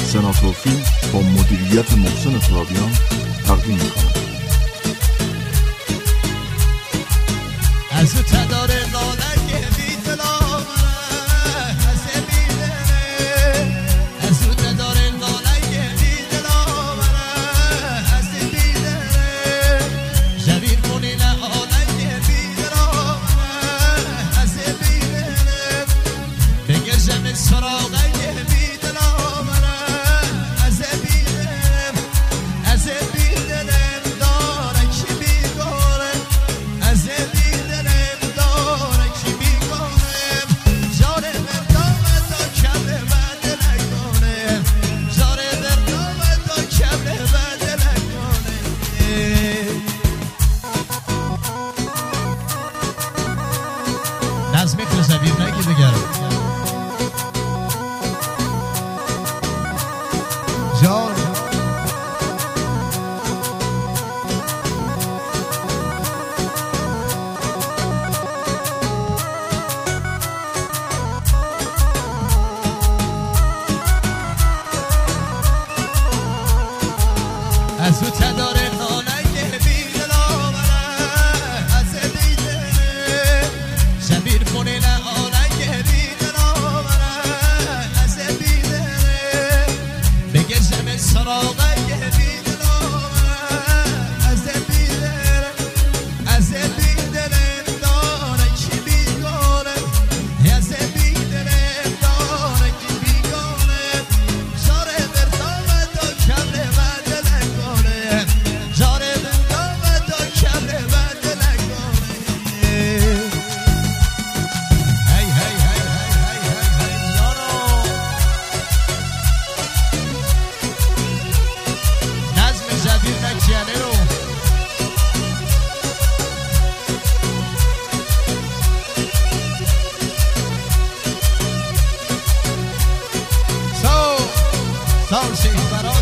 سناتور فیلم با مدیریت محسن ترابیان تقدیم می‌کند. از تدار نالک بی دلام از بیدره از تدار نالک بی دلام از بیدره جویر کنی نالک بی دلام از بیدره بگشم سراغ بی دلام از بیدره از بیدره داره کی بیگاره از نظمی خزبیر نگی بگرم جان از تو تدار نالک بی دلام از بیدره شبیر کنی نالک بی دلام از بیدره بگشم سراغ بی دلام از بیدره از بیدره داره کی بیگاره از بیدره داره کی بیگاره جاره بردام تو کبر بدل جاره بندام تو کبر بدل هی هی هی هی هی هی جانو نظم جبیر نکیانه رو سال شیخ برا